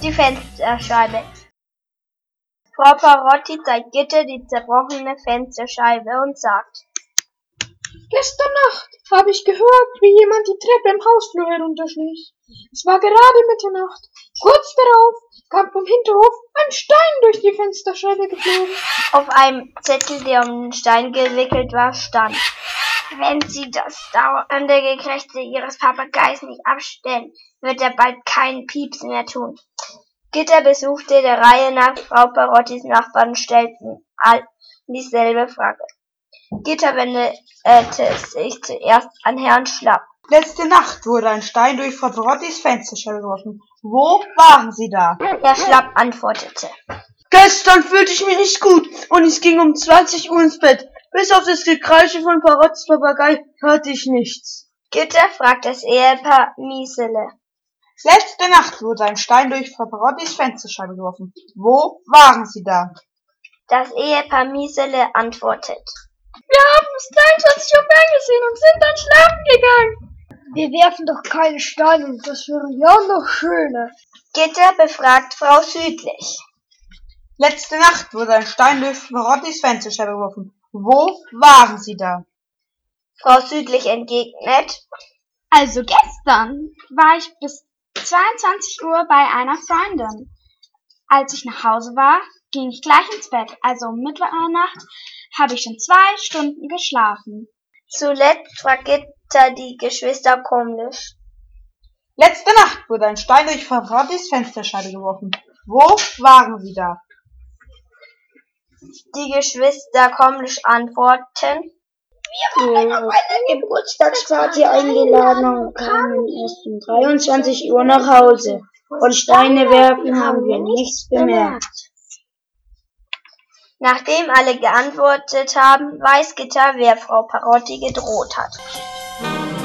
die Fensterscheibe. Frau Parotti zeigt Gitter die zerbrochene Fensterscheibe und sagt: Gestern Nacht habe ich gehört, wie jemand die Treppe im Hausflur herunterschlich. Es war gerade Mitternacht. Kurz darauf kam vom Hinterhof ein Stein durch die Fensterscheibe geflogen. Auf einem Zettel, der um den Stein gewickelt war, stand: Wenn Sie das dauernde Gekrächze Ihres Papageis nicht abstellen, wird er bald keinen Pieps mehr tun. Gitter besuchte der Reihe nach Frau Parottis Nachbarn und stellten all dieselbe Frage. Gitter wendete sich zuerst an Herrn Schlapp. Letzte Nacht wurde ein Stein durch Frau Parottis Fensterscheibe geworfen. Wo waren Sie da? Herr Schlapp antwortete: Gestern fühlte ich mich nicht gut und ich ging um 20 Uhr ins Bett. Bis auf das Gekreische von Parottis Papagei hörte ich nichts. Gitter fragte das Ehepaar Miesele. Letzte Nacht wurde ein Stein durch Frau Parottis Fensterscheibe geworfen. Wo waren Sie da? Das Ehepaar Miesele antwortet: Wir haben es 23 Uhr ferngesehen und sind dann schlafen gegangen. Wir werfen doch keine Steine und das wäre ja noch schöner. Gitter befragt Frau Südlich. Letzte Nacht wurde ein Stein durch Frau Parottis Fensterscheibe geworfen. Wo waren Sie da? Frau Südlich entgegnet: Also gestern war ich bis 22 Uhr bei einer Freundin. Als ich nach Hause war, ging ich gleich ins Bett. Also um Mitternacht habe ich schon 2 Stunden geschlafen. Zuletzt fragt Gitter die Geschwister Kumlisch. Letzte Nacht wurde ein Stein durch Frau Parottis Fensterscheibe geworfen. Wo waren Sie da? Die Geschwister Kumlisch antworten: Wir waren auf eine Geburtstagsparty eingeladen und kamen erst um 23 Uhr nach Hause. Von Steine werfen haben wir nichts bemerkt. Nachdem alle geantwortet haben, weiß Gitter, wer Frau Parotti gedroht hat.